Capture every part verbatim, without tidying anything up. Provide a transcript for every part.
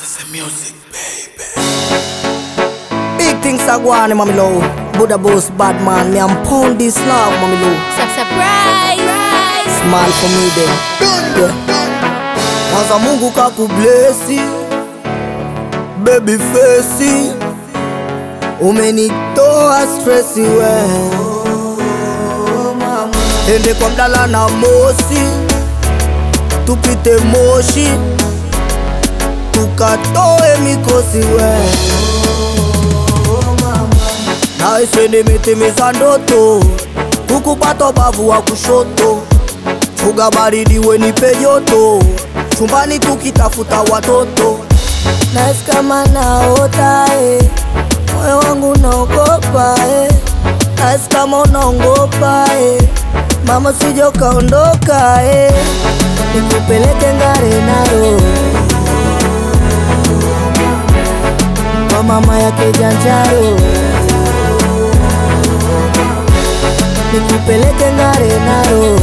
Masters music, baby. Big things are going on, mommy low. Buddha boss, bad man, me I'm pound this love, mommy low. Surprise, Smile for me then. Yeah. Kwanza Mungu kakublesi, baby face, umenitoa stressi we. Ende kwa mdala na mosi, tupite Moshi, tukatoe mikosi we. Na ise nimetimiza ndoto, kukupata bavu wa kushoto. Fuga baridi we nipe joto, chumbani tukitafuta watoto. Nahisi kama naota eh, moyo wangu naogopa eh. Nahisi kama unaongopa eh, mama sijo kaondoka eh. Nikupeleke Ngare Naro, kwa mama yake Janjaro. Nikupeleke Ngare Naro,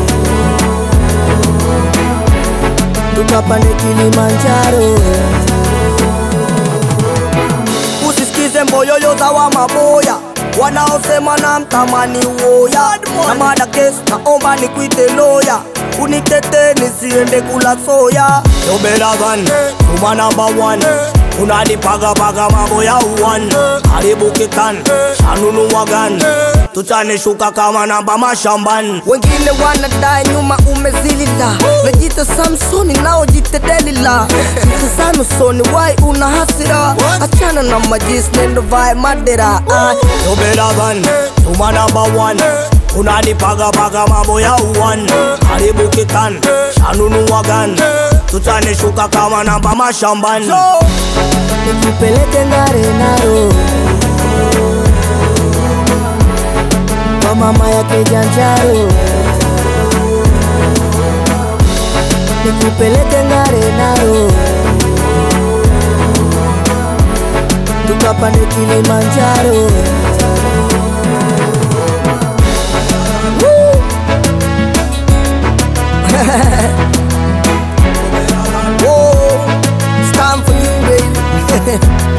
tukapande Kilimanjaro. Usisikize mboyoyo za wa maboya wanaosema na mtamani uoya. Na mada kesi naomba nikuite loya, unitete nisiende kula soya. Yo better than Uma number one, unanipaga paga mambo ya uwan. Haribu kitan, shanunu wagan, tuchane shuka kama namba mashamban. Wengine wanadai nyuma umezilila, najita Samsoni nao jite Delila. Jita Samsoni why una hasira, achana na majis nendo vai madera. Yo better than Uma number one, unanipaga paga mambo ya uwan. Haribu kitan, shanunu wagan, tuchane shuka kama namba mashamban. Nikupeleke Ngare Naro, kwa mama yake Janjaro. Nikupeleke Ngare Naro, tukapande Kilimanjaro. Whoa, it's time for you, baby.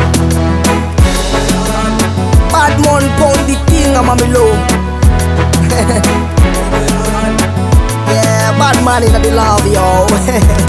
Bad man pound the king, I'm a low. Yeah, bad man in the love, yo.